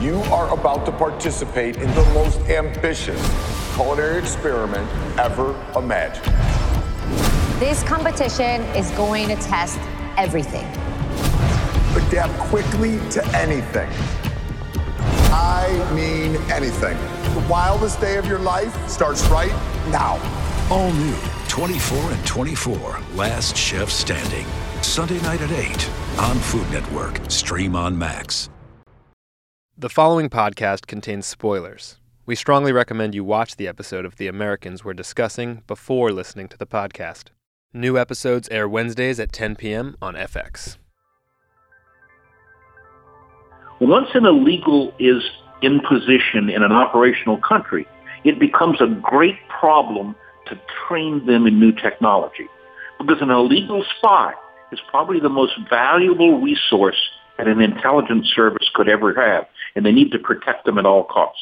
You are about to participate in the most ambitious culinary experiment ever imagined. This competition is going to test everything. Adapt quickly to anything. I mean anything. The wildest day of your life starts right now. All new 24 and 24, Last Chef Standing. Sunday night at 8 on Food Network. Stream on Max. The following podcast contains spoilers. We strongly recommend you watch the episode of The Americans we're discussing before listening to the podcast. New episodes air Wednesdays at 10 p.m. on FX. Once an illegal is in position in an operational country, it becomes a great problem to train them in new technology. Because an illegal spy is probably the most valuable resource that an intelligence service could ever have, and they need to protect them at all costs.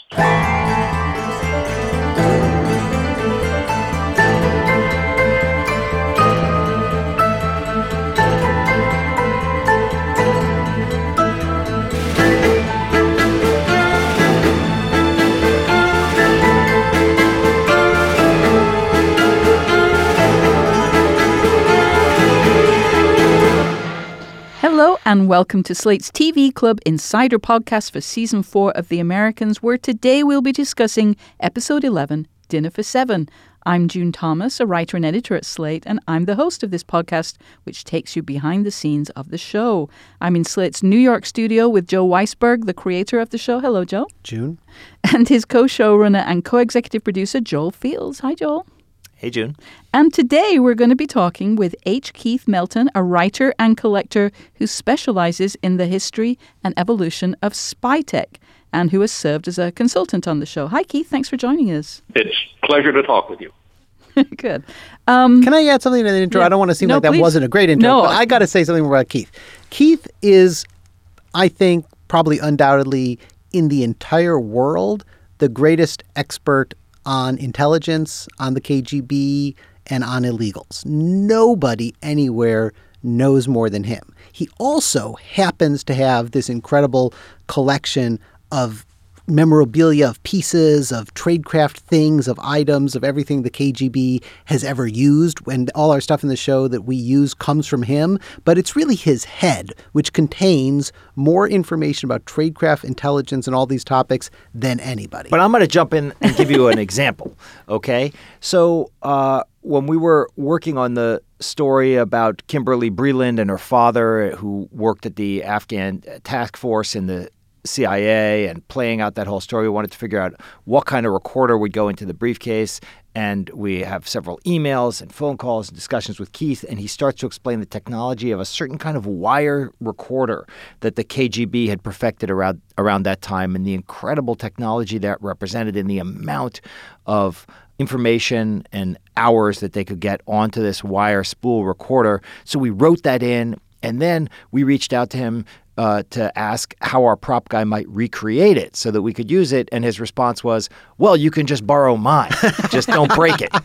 Hello and welcome to Slate's TV Club Insider Podcast for Season 4 of The Americans, where today we'll be discussing Episode 11, Dinner for Seven. I'm June Thomas, a writer and editor at Slate, and I'm the host of this podcast, which takes you behind the scenes of the show. I'm in Slate's New York studio with Joe Weisberg, the creator of the show. Hello, Joe. June. And his co-showrunner and co-executive producer, Joel Fields. Hi, Joel. Hey, June. And today we're going to be talking with H. Keith Melton, a writer and collector who specializes in the history and evolution of spy tech and who has served as a consultant on the show. Hi, Keith. Thanks for joining us. It's a pleasure to talk with you. Good. Can I add something to the intro? Yeah. I don't want to seem like please. that wasn't a great intro, No. but I got to say something about Keith. Keith is, I think, probably undoubtedly in the entire world, the greatest expert on intelligence, on the KGB, and on illegals. Nobody anywhere knows more than him. He also happens to have this incredible collection of memorabilia, of pieces, of tradecraft things, of items, of everything the KGB has ever used. And all our stuff in the show that we use comes from him. But it's really his head, which contains more information about tradecraft, intelligence, and all these topics than anybody. But I'm going to jump in and give you an example, okay? So when we were working on the story about Kimberly Breland and her father, who worked at the Afghan task force in the CIA, and playing out that whole story, we wanted to figure out what kind of recorder would go into the briefcase. And we have several emails and phone calls and discussions with Keith, and he starts to explain the technology of a certain kind of wire recorder that the KGB had perfected around that time, and the incredible technology that represented in the amount of information and hours that they could get onto this wire spool recorder. So we wrote that in, and then we reached out to him to ask how our prop guy might recreate it so that we could use it. And his response was, well, you can just borrow mine. Just don't break it.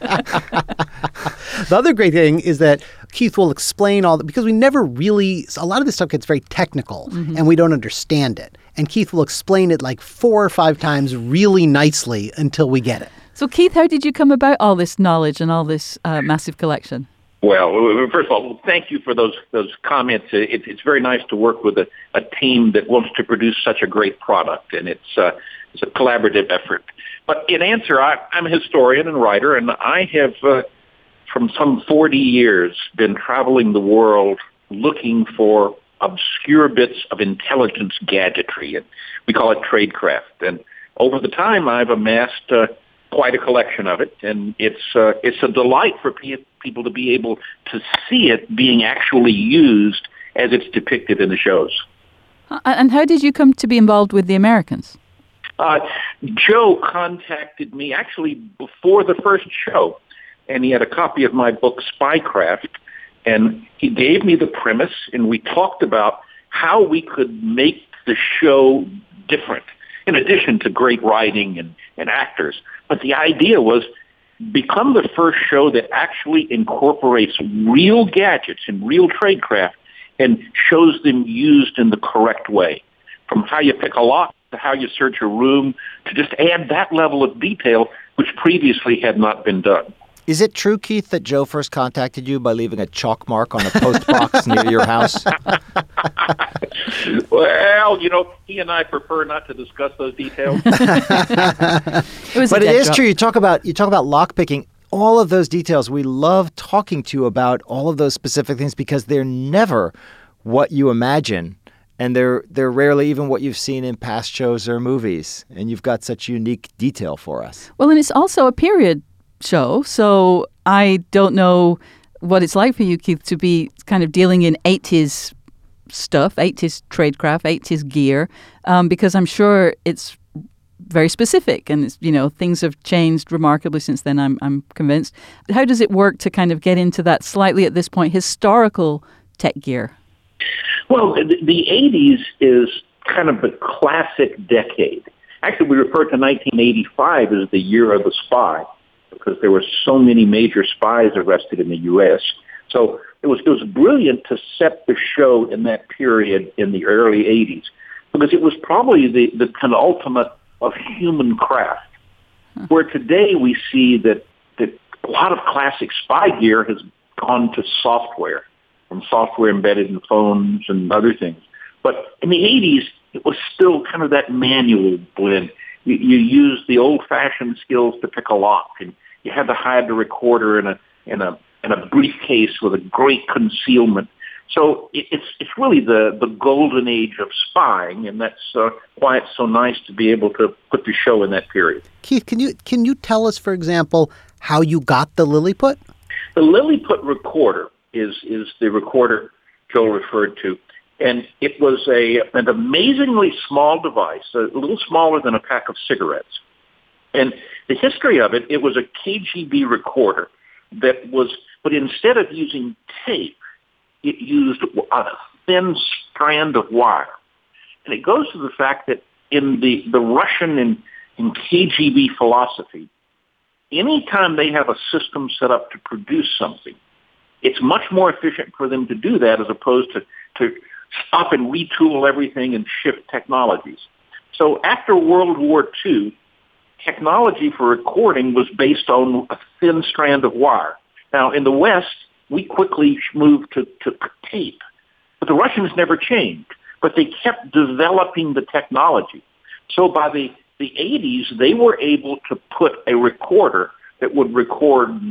The other great thing is that Keith will explain because we never really, a lot of this stuff gets very technical and we don't understand it. And Keith will explain it like 4 or 5 times really nicely until we get it. So, Keith, how did you come about all this knowledge and all this massive collection? Well, first of all, thank you for those comments. It's very nice to work with a team that wants to produce such a great product, and it's a collaborative effort. But in answer, I'm a historian and writer, and I have, from some 40 years, been traveling the world looking for obscure bits of intelligence gadgetry, and we call it tradecraft. And over the time, I've amassed quite a collection of it, and it's a delight for people to be able to see it being actually used as it's depicted in the shows. And how did you come to be involved with The Americans? Joe contacted me actually before the first show, and he had a copy of my book, Spycraft, and he gave me the premise, and we talked about how we could make the show different, in addition to great writing and actors. But the idea was become the first show that actually incorporates real gadgets and real tradecraft and shows them used in the correct way. From how you pick a lock to how you search a room, to just add that level of detail, which previously had not been done. Is it true, Keith, that Joe first contacted you by leaving a chalk mark on a post box near your house? Well, he and I prefer not to discuss those details. But it is true. You talk about lockpicking. All of those details, we love talking to you about all of those specific things because they're never what you imagine. And they're rarely even what you've seen in past shows or movies. And you've got such unique detail for us. Well, and it's also a period show, so I don't know what it's like for you, Keith, to be kind of dealing in 80s stuff, 80s tradecraft, 80s gear, because I'm sure it's very specific and, things have changed remarkably since then, I'm convinced. How does it work to kind of get into that slightly, at this point, historical tech gear? Well, the 80s is kind of the classic decade. Actually, we refer to 1985 as the year of the spy, because there were so many major spies arrested in the U.S. So it was brilliant to set the show in that period in the early 80s, because it was probably the penultimate of human craft, where today we see that a lot of classic spy gear has gone to software, from software embedded in phones and other things. But in the 80s, it was still kind of that manual blend. You used the old-fashioned skills to pick a lock, and you had to hide the recorder in a briefcase with a great concealment. So it's really the golden age of spying, and that's why it's so nice to be able to put the show in that period. Keith, can you tell us, for example, how you got the Lilliput? The Lilliput recorder is the recorder Joe referred to. And it was an amazingly small device, a little smaller than a pack of cigarettes. And the history of it was a KGB recorder but instead of using tape, it used a thin strand of wire. And it goes to the fact that in the Russian and KGB philosophy, anytime they have a system set up to produce something, it's much more efficient for them to do that as opposed to stop and retool everything and shift technologies. So after World War II, technology for recording was based on a thin strand of wire. Now, in the West, we quickly moved to tape. But the Russians never changed. But they kept developing the technology. So by the 80s, they were able to put a recorder that would record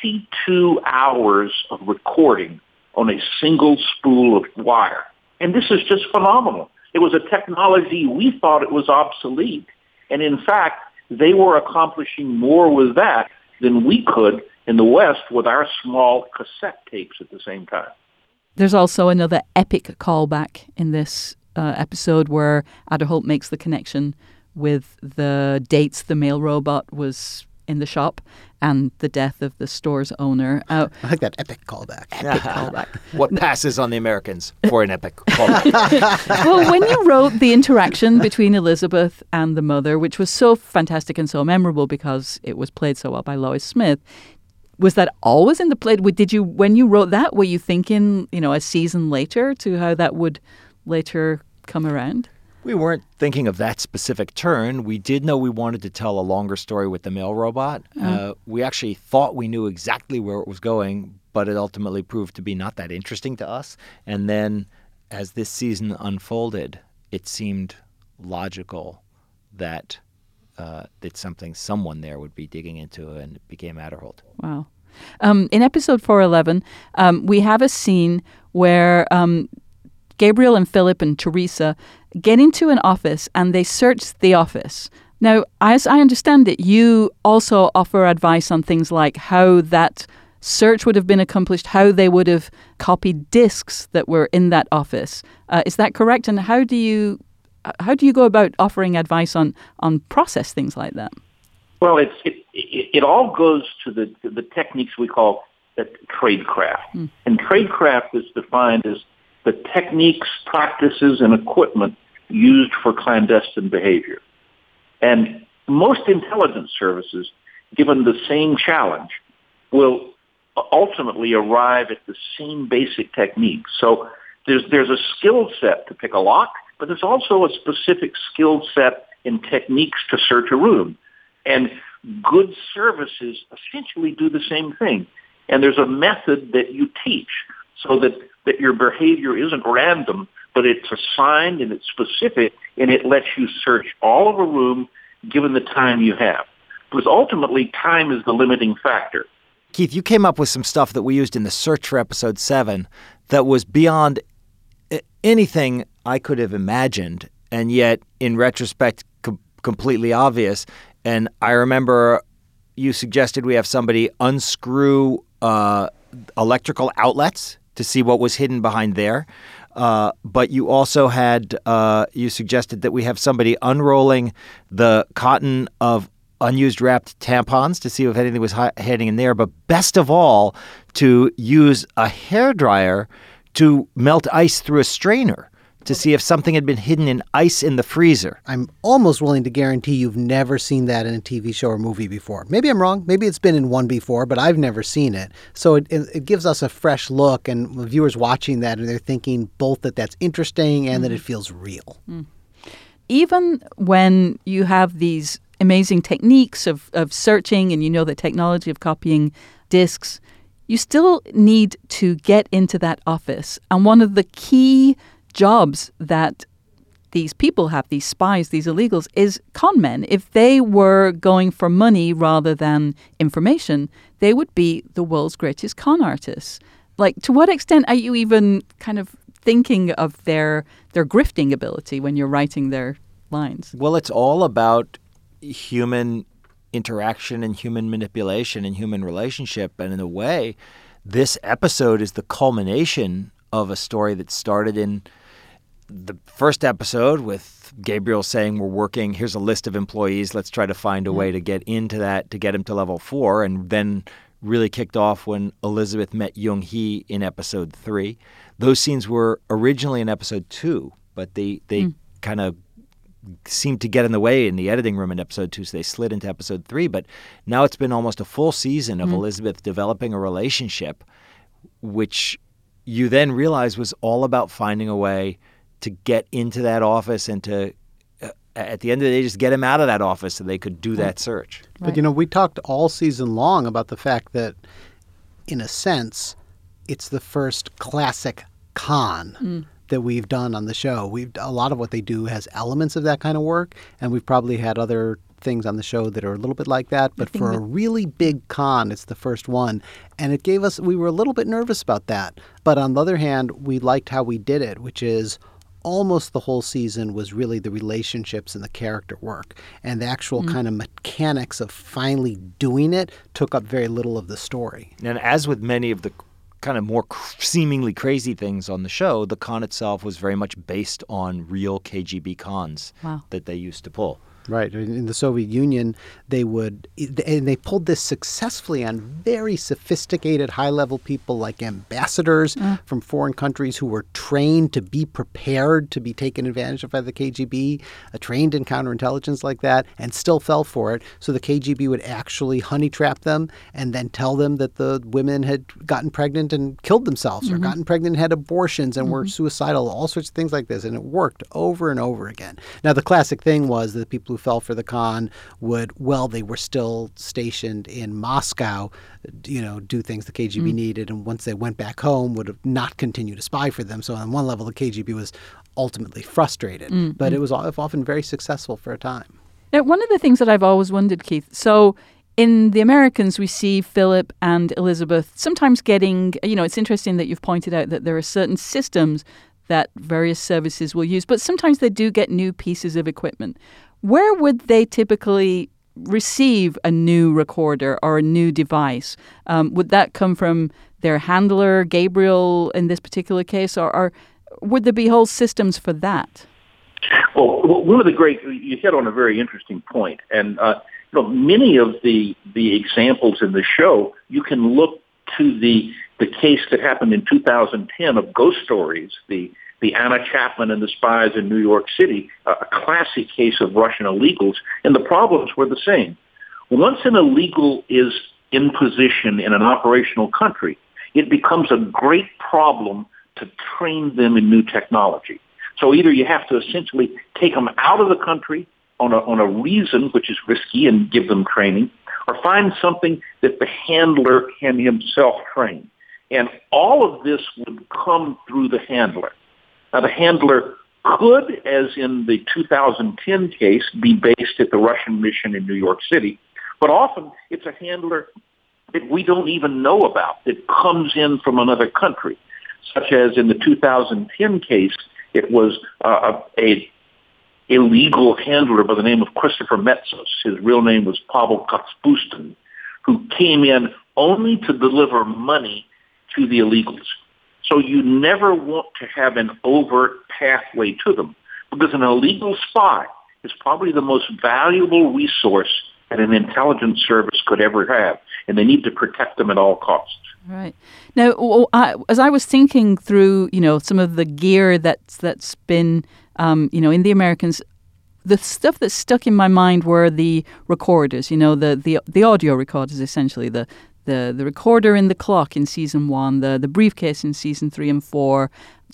92 hours of recording on a single spool of wire. And this is just phenomenal. It was a technology we thought it was obsolete. And in fact, they were accomplishing more with that than we could in the West with our small cassette tapes at the same time. There's also another epic callback in this episode where Ada Holt makes the connection with the dates the mail robot was in the shop and the death of the store's owner. I like that epic callback. Epic callback. What passes on the Americans for an epic callback? Well, when you wrote the interaction between Elizabeth and the mother, which was so fantastic and so memorable because it was played so well by Lois Smith, was that always in the play? When you wrote that, were you thinking, a season later to how that would later come around? We weren't thinking of that specific turn. We did know we wanted to tell a longer story with the mail robot. We actually thought we knew exactly where it was going, but it ultimately proved to be not that interesting to us. And then as this season unfolded, it seemed logical that it's something someone there would be digging into, and it became Ada Holt. Wow. In episode 411, we have a scene where Gabriel and Philip and Teresa get into an office and they search the office. Now, as I understand it, you also offer advice on things like how that search would have been accomplished, how they would have copied discs that were in that office. Is that correct? And how do you go about offering advice on process things like that? Well, it all goes to the techniques we call tradecraft. And tradecraft is defined as the techniques, practices, and equipment used for clandestine behavior. And most intelligence services, given the same challenge, will ultimately arrive at the same basic techniques. So there's a skill set to pick a lock, but there's also a specific skill set and techniques to search a room. And good services essentially do the same thing. And there's a method that you teach so that your behavior isn't random, but it's assigned and it's specific, and it lets you search all of a room given the time you have. Because ultimately, time is the limiting factor. Keith, you came up with some stuff that we used in the search for episode 7 that was beyond anything I could have imagined, and yet, in retrospect, completely obvious. And I remember you suggested we have somebody unscrew electrical outlets to see what was hidden behind there. But you also had, you suggested that we have somebody unrolling the cotton of unused wrapped tampons to see if anything was hiding in there. But best of all, to use a hairdryer to melt ice through a strainer to see if something had been hidden in ice in the freezer. I'm almost willing to guarantee you've never seen that in a TV show or movie before. Maybe I'm wrong. Maybe it's been in one before, but I've never seen it. So it gives us a fresh look, and viewers watching that, and they're thinking both that that's interesting and that it feels real. Even when you have these amazing techniques of searching and you know the technology of copying discs, you still need to get into that office. And one of the key jobs that these people have, these spies, these illegals, is con men. If they were going for money rather than information, they would be the world's greatest con artists. Like, to what extent are you even kind of thinking of their grifting ability when you're writing their lines? Well, it's all about human interaction and human manipulation and human relationship. And in a way, this episode is the culmination of a story that started in the first episode with Gabriel saying, we're working, here's a list of employees, let's try to find a way to get into that, to get him to level 4, and then really kicked off when Elizabeth met Young-hee in episode 3. Those scenes were originally in episode 2, but they kind of seemed to get in the way in the editing room in episode 2, so they slid into episode 3. But now it's been almost a full season of Elizabeth developing a relationship, which you then realize was all about finding a way to get into that office and to, at the end of the day, just get him out of that office so they could do that search. But, we talked all season long about the fact that, in a sense, it's the first classic con that we've done on the show. A lot of what they do has elements of that kind of work, and we've probably had other things on the show that are a little bit like that, but for a really big con, it's the first one. And it gave us, we were a little bit nervous about that. But on the other hand, we liked how we did it, which is almost the whole season was really the relationships and the character work. And the actual kind of mechanics of finally doing it took up very little of the story. And as with many of the kind of more seemingly crazy things on the show, the con itself was very much based on real KGB cons that they used to pull. Right. In the Soviet Union, they pulled this successfully on very sophisticated, high-level people like ambassadors from foreign countries who were trained to be prepared to be taken advantage of by the KGB, trained in counterintelligence like that, and still fell for it. So the KGB would actually honey trap them and then tell them that the women had gotten pregnant and killed themselves or gotten pregnant and had abortions and were suicidal, all sorts of things like this. And it worked over and over again. Now, the classic thing was that the people who fell for the con they were still stationed in Moscow, do things the KGB needed, and once they went back home would have not continued to spy for them. So on one level, the KGB was ultimately frustrated, but it was often very successful for a time. Now, one of the things that I've always wondered, Keith, so in The Americans, we see Philip and Elizabeth sometimes getting, it's interesting that you've pointed out that there are certain systems that various services will use, but sometimes they do get new pieces of equipment. Where would they typically receive a new recorder or a new device? Would that come from their handler, Gabriel, in this particular case, or would there be whole systems for that? Well, one of the you hit on a very interesting point, and many of the examples in the show, you can look to the case that happened in 2010 of Ghost Stories, the Anna Chapman and the Spies in New York City, a classic case of Russian illegals, and the problems were the same. Once an illegal is in position in an operational country, it becomes a great problem to train them in new technology. So either you have to essentially take them out of the country on a reason, which is risky, and give them training, or find something that the handler can himself train. And all of this would come through the handler. Now, the handler could, as in the 2010 case, be based at the Russian mission in New York City, but often it's a handler that we don't even know about that comes in from another country, such as in the 2010 case, it was a illegal handler by the name of Christopher Metsos. His real name was Pavel Kotspustin, who came in only to deliver money to the illegals. So you never want to have an overt pathway to them, because an illegal spy is probably the most valuable resource that an intelligence service could ever have, and they need to protect them at all costs. Right. Now, as I was thinking through, some of the gear that's been, in the Americans, the stuff that stuck in my mind were the recorders. The audio recorders, essentially the recorder in the clock in season 1, the briefcase in season 3 and 4.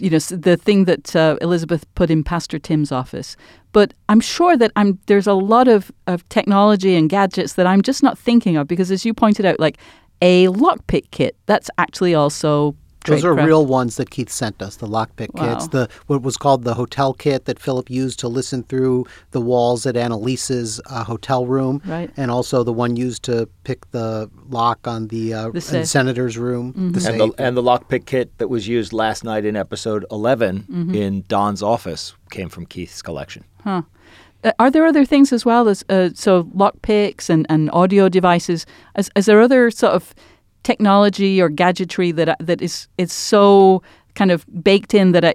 The thing that Elizabeth put in Pastor Tim's office. But I'm sure that there's a lot of technology and gadgets that I'm just not thinking of, because as you pointed out, like a lockpick kit, that's actually also those are real ones that Keith sent us, the lockpick kits, what was called the hotel kit that Philip used to listen through the walls at Annalise's hotel room, right. And also the one used to pick the lock on the senator's room. Mm-hmm. And the lockpick kit that was used last night in episode 11 in Don's office came from Keith's collection. Huh. Are there other things as well as so lockpicks and audio devices? Is there other sort of technology or gadgetry that is so kind of baked in that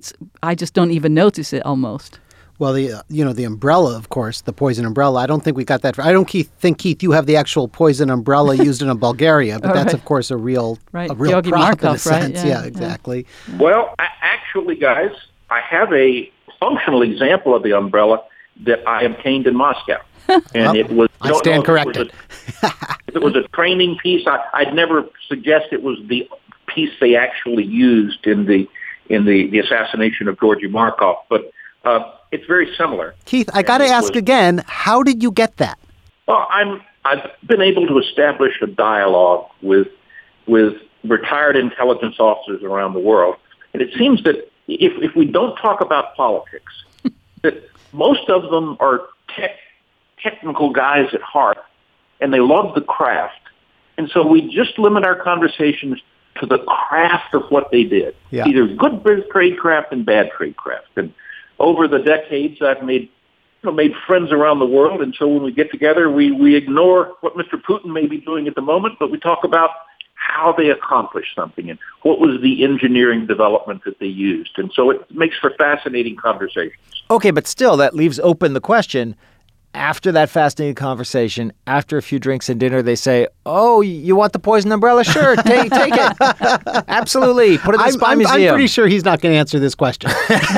I just don't even notice it almost? Well, the umbrella, of course, the poison umbrella. I don't think we got that. I don't think, Keith, you have the actual poison umbrella used in Bulgaria, but that's, of course, a real Georgy prop Markov, in a sense. Right? Yeah, exactly. Yeah. Well, actually, guys, I have a functional example of the umbrella that I obtained in Moscow. And it was. I stand corrected. If it was a training piece, I'd never suggest it was the piece they actually used in the assassination of Georgy Markov, but it's very similar. Keith, I got to ask again, how did you get that? Well, I've been able to establish a dialogue with retired intelligence officers around the world, and it seems that if we don't talk about politics, that most of them are technical guys at heart, and they love the craft. And so we just limit our conversations to the craft of what they did. Yeah. Either good tradecraft and bad tradecraft. And over the decades, I've made friends around the world. And so when we get together, we ignore what Mr. Putin may be doing at the moment, but we talk about how they accomplished something and what was the engineering development that they used. And so it makes for fascinating conversations. Okay, but still, that leaves open the question. After that fascinating conversation, after a few drinks and dinner, they say, "Oh, you want the poison umbrella? Sure, take it. Absolutely. Put it in the Spy Museum." I'm pretty sure he's not going to answer this question.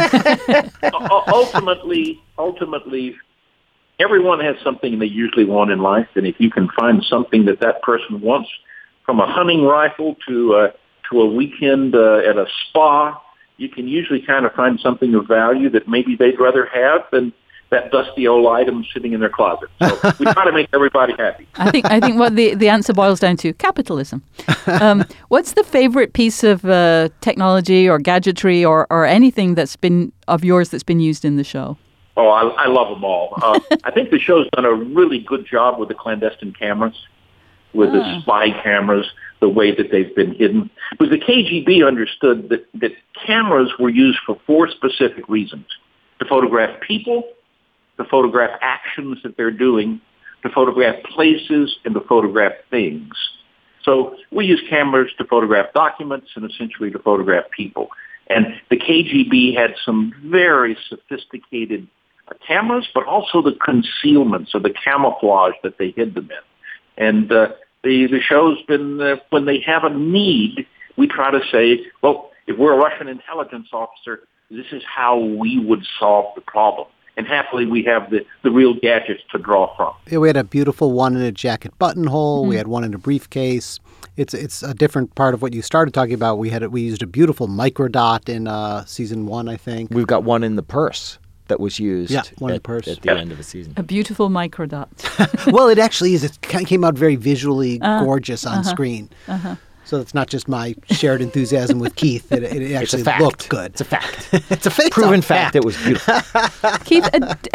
Ultimately, everyone has something they usually want in life, and if you can find something that person wants, from a hunting rifle to a weekend at a spa, you can usually kind of find something of value that maybe they'd rather have than that dusty old item sitting in their closet. So we try to make everybody happy. I think what the answer boils down to, capitalism. What's the favorite piece of technology or gadgetry or anything that's been of yours that's been used in the show? Oh, I love them all. I think the show's done a really good job with the clandestine cameras, with the spy cameras, the way that they've been hidden. Because the KGB understood that cameras were used for 4 specific reasons: to photograph people, to photograph actions that they're doing, to photograph places, and to photograph things. So we use cameras to photograph documents and essentially to photograph people. And the KGB had some very sophisticated cameras, but also the concealments or the camouflage that they hid them in. And the show's been, when they have a need, we try to say, well, if we're a Russian intelligence officer, this is how we would solve the problem. and happily we have the real gadgets to draw from. Yeah, we had a beautiful one in a jacket buttonhole. We had one in a briefcase. It's a different part of what you started talking about. We used a beautiful microdot in season 1, I think. We've got one in the purse that was used one in the purse. at the end of the season. A beautiful microdot. Well, it actually is. It came out very visually gorgeous on screen. So it's not just my shared enthusiasm with Keith. It actually looked good. It's a fact. It's a fact. Proven fact. It was beautiful. Keith,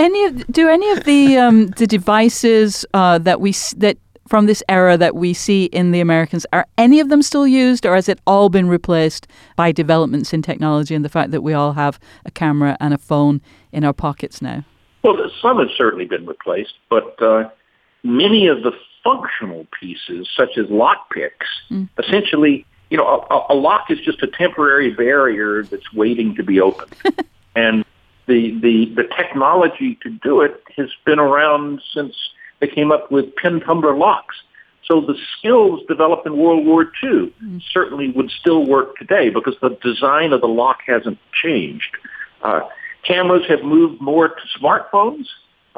do any of the devices that from this era that we see in The Americans, are any of them still used, or has it all been replaced by developments in technology and the fact that we all have a camera and a phone in our pockets now? Well, some have certainly been replaced, but many of the functional pieces, such as lockpicks, essentially, a lock is just a temporary barrier that's waiting to be opened. And the technology to do it has been around since they came up with pin tumbler locks. So the skills developed in World War II certainly would still work today because the design of the lock hasn't changed. Cameras have moved more to smartphones,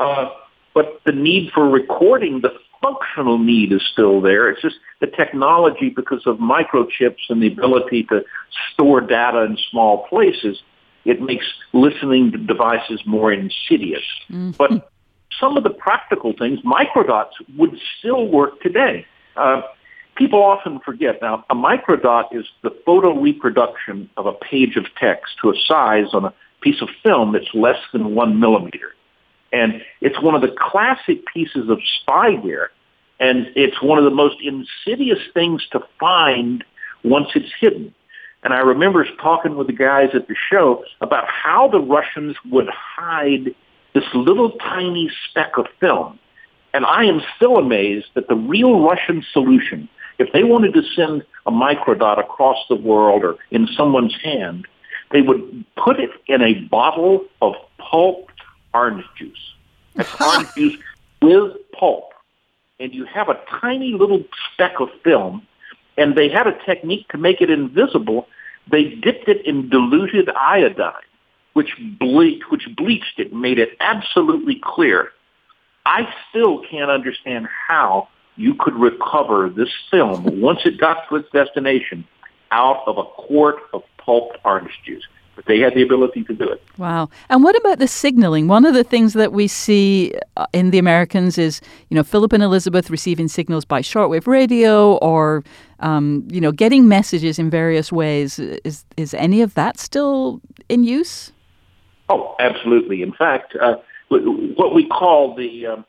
but the need for recording, the functional need is still there. It's just the technology, because of microchips and the ability to store data in small places, it makes listening to devices more insidious. But some of the practical things, microdots, would still work today. People often forget. Now, a microdot is the photo reproduction of a page of text to a size on a piece of film that's less than 1 millimeter. And it's one of the classic pieces of spyware, and it's one of the most insidious things to find once it's hidden. And I remember talking with the guys at the show about how the Russians would hide this little tiny speck of film. And I am still amazed that the real Russian solution, if they wanted to send a microdot across the world or in someone's hand, they would put it in a bottle of pulped orange juice. That's orange juice with pulp. And you have a tiny little speck of film, and they had a technique to make it invisible. They dipped it in diluted iodine, which bleached it and made it absolutely clear. I still can't understand how you could recover this film once it got to its destination out of a quart of pulped orange juice. But they had the ability to do it. Wow. And what about the signaling? One of the things that we see in The Americans is, Philip and Elizabeth receiving signals by shortwave radio or, getting messages in various ways. Is any of that still in use? Oh, absolutely. In fact, what we call the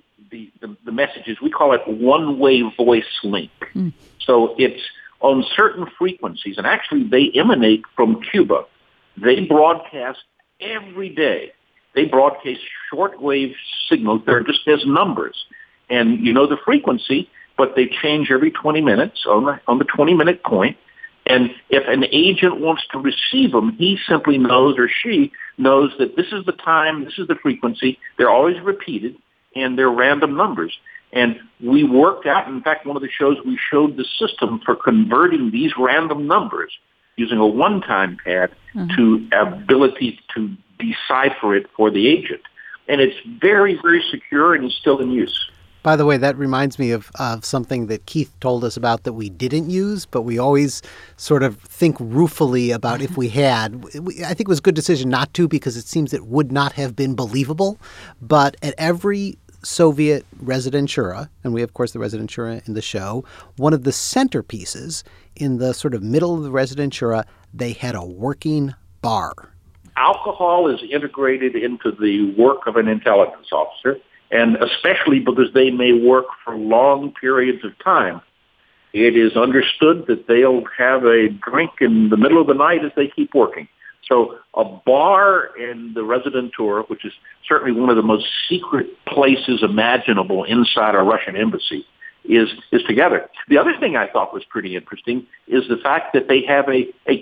messages, we call it one-way voice link. So it's on certain frequencies, and actually they emanate from Cuba. They broadcast every day. They broadcast shortwave signals. They're just as numbers. And you know the frequency, but they change every 20 minutes on the 20-minute point. And if an agent wants to receive them, he simply knows, or she knows, that this is the time, this is the frequency. They're always repeated, and they're random numbers. And we worked out, in fact, one of the shows, we showed the system for converting these random numbers using a one-time pad to ability to decipher it for the agent. And it's very, very secure and is still in use. By the way, that reminds me of something that Keith told us about that we didn't use, but we always sort of think ruefully about if we had. I think it was a good decision not to, because it seems it would not have been believable. But at every Soviet residentura, and we have, of course, the residentura in the show, one of the centerpieces in the sort of middle of the residentura, they had a working bar. Alcohol is integrated into the work of an intelligence officer, and especially because they may work for long periods of time. It is understood that they'll have a drink in the middle of the night as they keep working. So a bar in the residentura, which is certainly one of the most secret places imaginable inside a Russian embassy, is together. The other thing I thought was pretty interesting is the fact that they have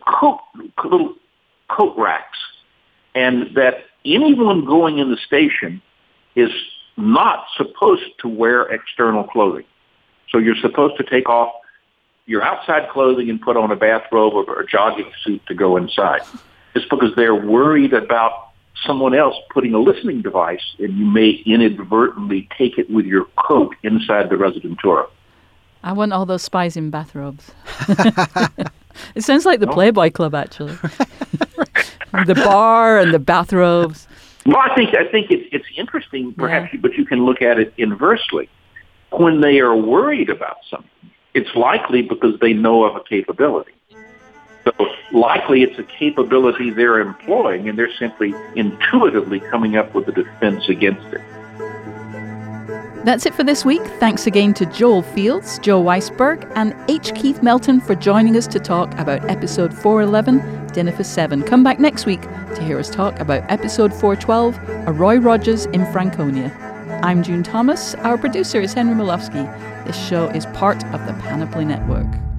little coat racks, and that anyone going in the station is not supposed to wear external clothing. So you're supposed to take off your outside clothing and put on a bathrobe or a jogging suit to go inside. It's because they're worried about someone else putting a listening device, and you may inadvertently take it with your coat inside the Residentura. I want all those spies in bathrobes. It sounds like the Playboy Club, actually. The bar and the bathrobes. Well, I think it's interesting, perhaps, but you can look at it inversely. When they are worried about something, it's likely because they know of a capability. So likely it's a capability they're employing, and they're simply intuitively coming up with a defense against it. That's it for this week. Thanks again to Joel Fields, Joe Weisberg, and H. Keith Melton for joining us to talk about episode 411, Dinner for Seven. Come back next week to hear us talk about episode 412, A Roy Rogers in Franconia. I'm June Thomas. Our producer is Henry Malofsky. This show is part of the Panoply Network.